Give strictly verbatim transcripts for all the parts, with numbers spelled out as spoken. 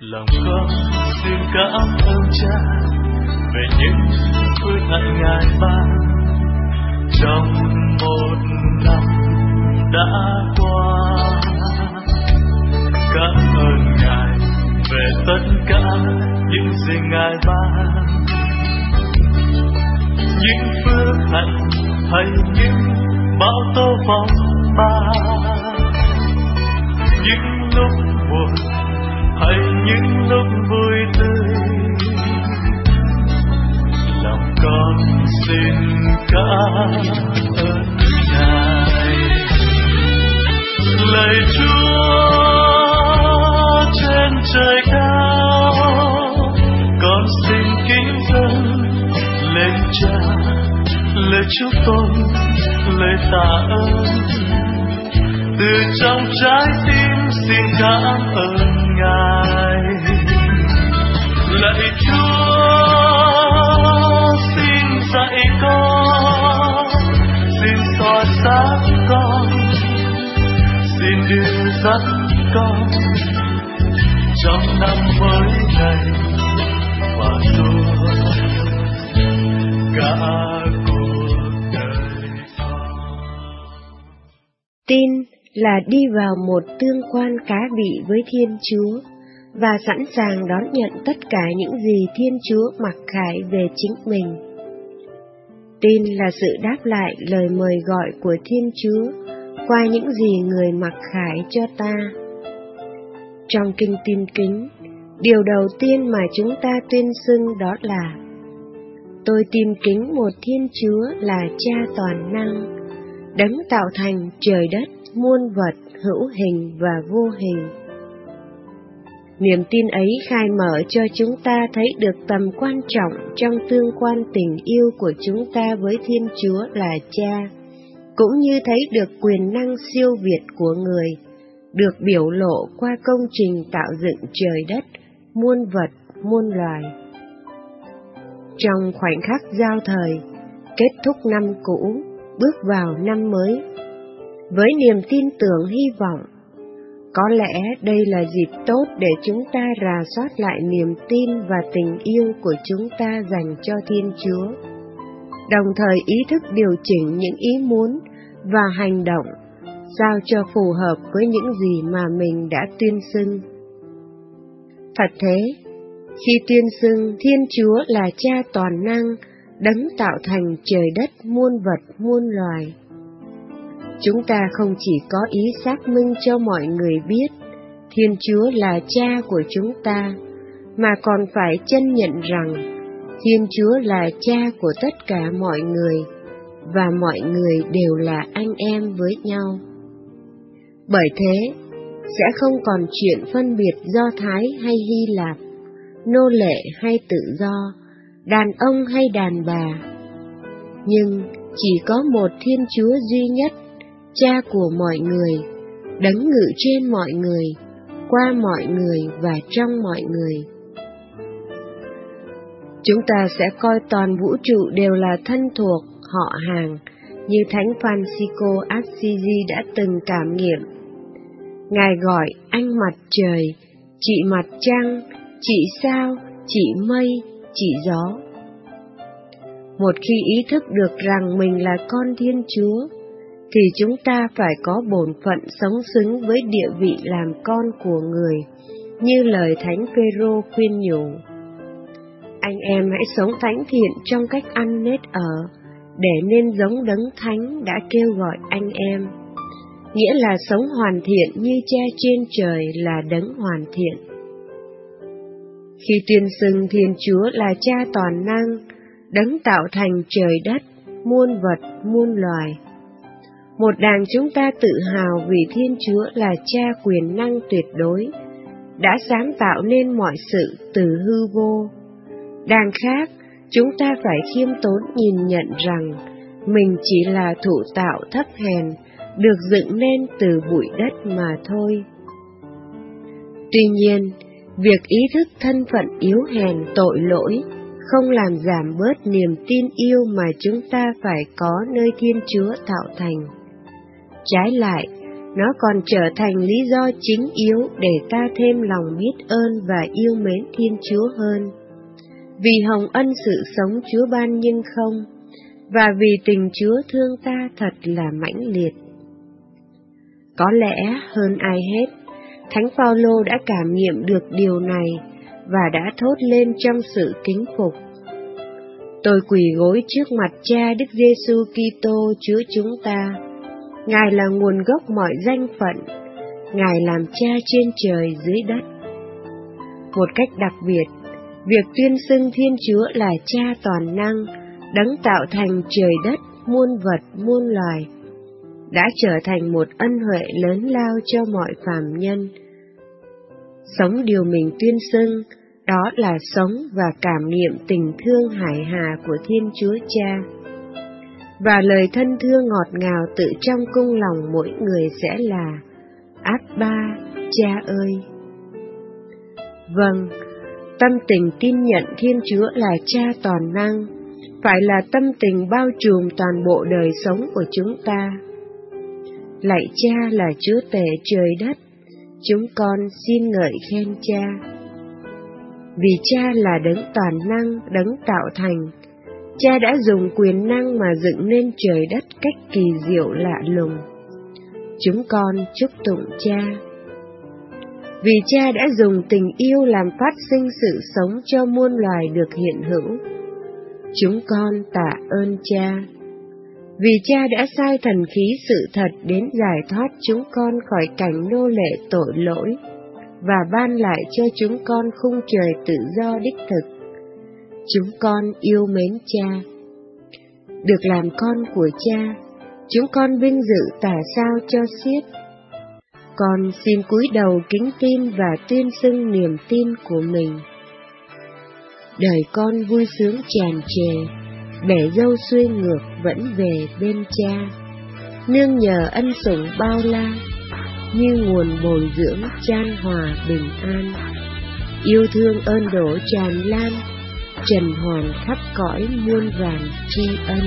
Lòng con xin cảm ơn Cha về những phước hạnh Ngài ban trong một năm đã qua. Cảm ơn Ngài về tất cả những gì Ngài ban, những phước hạnh hay những bão tố phong ba, những lúc buồn hay những lúc vui tươi. Lòng con xin cảm ơn Ngài. Lạy Chúa trên trời cao, con xin kính dâng lên Cha lời chúc tôn, lời tạ ơn. Từ trong trái tim xin cảm ơn Ngài. Lạy Chúa xin dạy con, xin soi sáng con, xin đưa dắt con trong năm mới này và suốt cả cuộc đời con. Tin là đi vào một tương quan cá bị với Thiên Chúa và sẵn sàng đón nhận tất cả những gì Thiên Chúa mặc khải về chính mình. Tin là sự đáp lại lời mời gọi của Thiên Chúa qua những gì Người mặc khải cho ta. Trong kinh Tin Kính, điều đầu tiên mà chúng ta tuyên xưng đó là: tôi tin kính một Thiên Chúa là Cha toàn năng, đấng tạo thành trời đất, muôn vật hữu hình và vô hình. Niềm tin ấy khai mở cho chúng ta thấy được tầm quan trọng trong tương quan tình yêu của chúng ta với Thiên Chúa là Cha, cũng như thấy được quyền năng siêu việt của Người, được biểu lộ qua công trình tạo dựng trời đất, muôn vật, muôn loài. Trong khoảnh khắc giao thời, kết thúc năm cũ, bước vào năm mới, với niềm tin tưởng hy vọng, có lẽ đây là dịp tốt để chúng ta rà soát lại niềm tin và tình yêu của chúng ta dành cho Thiên Chúa, đồng thời ý thức điều chỉnh những ý muốn và hành động sao cho phù hợp với những gì mà mình đã tuyên xưng. Thật thế, khi tuyên xưng Thiên Chúa là Cha toàn năng, đấng tạo thành trời đất, muôn vật, muôn loài, chúng ta không chỉ có ý xác minh cho mọi người biết Thiên Chúa là Cha của chúng ta, mà còn phải chân nhận rằng Thiên Chúa là Cha của tất cả mọi người, và mọi người đều là anh em với nhau. Bởi thế, sẽ không còn chuyện phân biệt Do Thái hay Hy Lạp, nô lệ hay tự do, đàn ông hay đàn bà, nhưng chỉ có một Thiên Chúa duy nhất, Cha của mọi người, đấng ngự trên mọi người, qua mọi người và trong mọi người. Chúng ta sẽ coi toàn vũ trụ đều là thân thuộc, họ hàng, như Thánh Francisco Assisi đã từng cảm nghiệm. Ngài gọi anh mặt trời, chị mặt trăng, chị sao, chị mây, chị gió. Một khi ý thức được rằng mình là con Thiên Chúa, thì chúng ta phải có bổn phận sống xứng với địa vị làm con của Người, như lời Thánh Phêrô khuyên nhủ. Anh em hãy sống thánh thiện trong cách ăn nết ở, để nên giống đấng thánh đã kêu gọi anh em, nghĩa là sống hoàn thiện như Cha trên trời là đấng hoàn thiện. Khi tuyên xưng Thiên Chúa là Cha toàn năng, đấng tạo thành trời đất, muôn vật, muôn loài, một đàng chúng ta tự hào vì Thiên Chúa là Cha quyền năng tuyệt đối, đã sáng tạo nên mọi sự từ hư vô. Đàng khác, chúng ta phải khiêm tốn nhìn nhận rằng mình chỉ là thụ tạo thấp hèn, được dựng nên từ bụi đất mà thôi. Tuy nhiên, việc ý thức thân phận yếu hèn tội lỗi không làm giảm bớt niềm tin yêu mà chúng ta phải có nơi Thiên Chúa tạo thành. Trái lại, nó còn trở thành lý do chính yếu để ta thêm lòng biết ơn và yêu mến Thiên Chúa hơn. Vì hồng ân sự sống Chúa ban nhưng không, và vì tình Chúa thương ta thật là mãnh liệt. Có lẽ hơn ai hết, Thánh Phaolô đã cảm nghiệm được điều này và đã thốt lên trong sự kính phục: Tôi quỳ gối trước mặt Cha Đức Giêsu Kitô Chúa chúng ta. Ngài là nguồn gốc mọi danh phận, Ngài làm Cha trên trời dưới đất. Một cách đặc biệt, việc tuyên xưng Thiên Chúa là Cha toàn năng, đấng tạo thành trời đất, muôn vật, muôn loài, đã trở thành một ân huệ lớn lao cho mọi phàm nhân. Sống điều mình tuyên xưng, đó là sống và cảm nghiệm tình thương hải hà của Thiên Chúa Cha. Và lời thân thương ngọt ngào tự trong cung lòng mỗi người sẽ là: Abba, Cha ơi! Vâng, tâm tình tin nhận Thiên Chúa là Cha toàn năng, phải là tâm tình bao trùm toàn bộ đời sống của chúng ta. Lạy Cha là Chúa tể trời đất, chúng con xin ngợi khen Cha. Vì Cha là đấng toàn năng, đấng tạo thành, Cha đã dùng quyền năng mà dựng nên trời đất cách kỳ diệu lạ lùng. Chúng con chúc tụng Cha. Vì Cha đã dùng tình yêu làm phát sinh sự sống cho muôn loài được hiện hữu. Chúng con tạ ơn Cha. Vì Cha đã sai thần khí sự thật đến giải thoát chúng con khỏi cảnh nô lệ tội lỗi và ban lại cho chúng con khung trời tự do đích thực. Chúng con yêu mến Cha. Được làm con của Cha, chúng con vinh dự tả sao cho xiết. Con xin cúi đầu kính tin và tuyên xưng niềm tin của mình. Đời con vui sướng tràn trề, bể dâu xuôi ngược vẫn về bên Cha, nương nhờ ân sủng bao la, như nguồn bồi dưỡng chan hòa bình an. Yêu thương ơn đổ tràn lan, trần hoàn khắp cõi muôn vàn tri ân.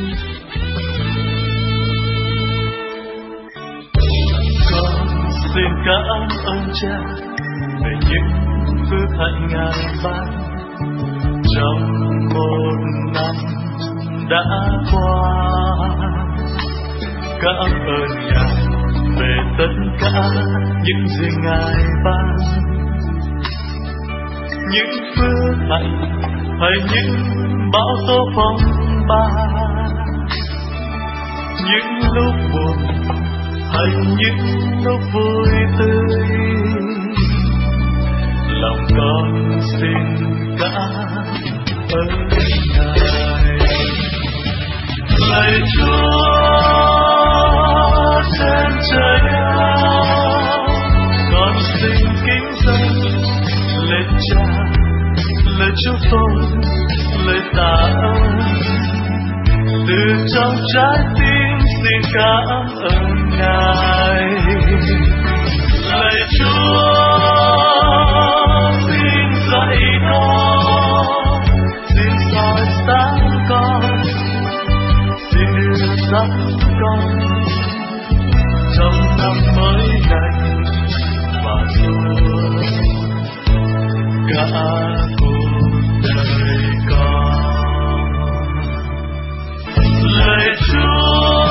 Con xin cảm ơn Cha về những phước hạnh Ngài ban trong một năm đã qua. Cảm ơn Ngài về tất cả những gì Ngài ban, những phước hạnh hay những bão tố phong ba, những lúc buồn hay những lúc vui tươi. Lòng con xin cảm ơn Ngài. Lạy Chúa trên trời cao, con xin kính dâng lên Cha lời chúc tôi, lời tạ ơn. Từ trong trái tim xin cảm ơn Ngài. Lạy Chúa xin dạy con, xin soi sáng con, xin đưa dắt con trong năm mới này và suốt cả cuộc đời con. Lạy Chúa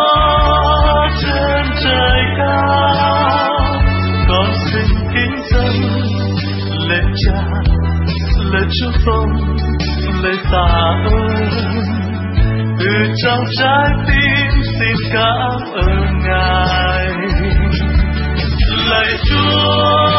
trên trời cao, con xin kính dâng lên Cha lời chúc phúc, lời tạ ơn. Từ trong trái tim xin cảm ơn Ngài. Lạy Chúa